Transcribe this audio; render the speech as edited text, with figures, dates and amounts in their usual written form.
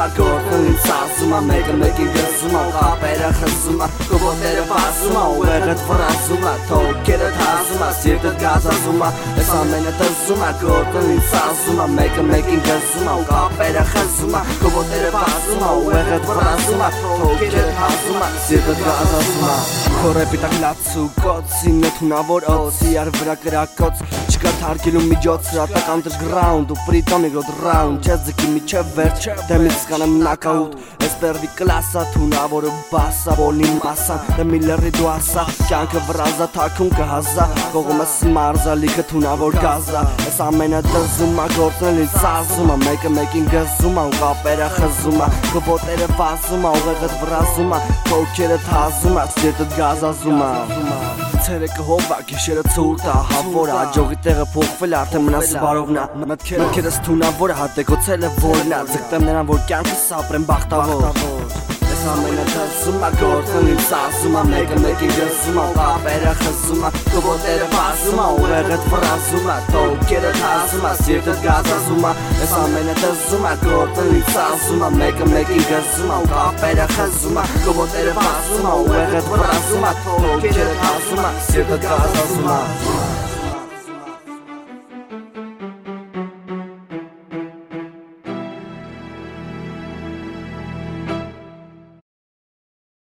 Tazuma, գործն ինձ ասում է, մեկը մեկին գզում է, կապերը խզում է, կոոտերը վազում է, ուղեղդ վրազում է, թոքերը թազում է, սիրտդ գազազում է, ես ամենը տզում է, գործն ինձ ասում է, մեկը մեկին գզում է, կապերը խզում է, կոոտերը վազում է, ուղեղդ վրազում է, թոքերը թազում է, սիրտդ գազազում է, քորեպիտակ լացու կոցին է թունավոր օծի ար վրա կրակոց չկա թարգելու միջոց հրատակ underground ու պրիտոն իգոտ round չես ձգի միջև վերջ դեմից կանեմ նակաուտ ես պերվի կլասա թունավորը բասա բոլի մասան դե միլերի դու ասա կյանքը վրազա թակում կհազա կողում ես մարզա լիքը թունավոր գազա ես ամենը դզում ա գործնել ինձ սազում ա մեկը մեկին գզում ա ու կապերը խզում ա կոոտերը վազում ա ուղեղդ վրազում ա թոքերը թազում ա սիրտդ գազազում ա Ցերեկը հովա, գիշերը ցուրտ ա, հավոր ա, աջողի տեղը փոխվել արդեն մնաս բարողն ա Մտքերս թունավոր ա, հատեկոցել է որն ա Ձգտեմ նրան, որ կյանքս ապրեմ բախտավոր Ես ամենը դզում ա, գործն ինձ ասում ա Մեկը մեկին գզում ա, կապերը խզում ա Կոոտերը վազում ա, ուղեղդ վրազում ա Թոքերը թազում ա, սիրտդ գազազում ա Ես ամենը դզում ա, գործն ինձ ասում ա Մեկը մեկին գզում ա, կապերը խզում ա Կոոտերը վազում ա, ուղեղդ վրազում ա Թոքերը թազում ա, սիրտդ գազազում ա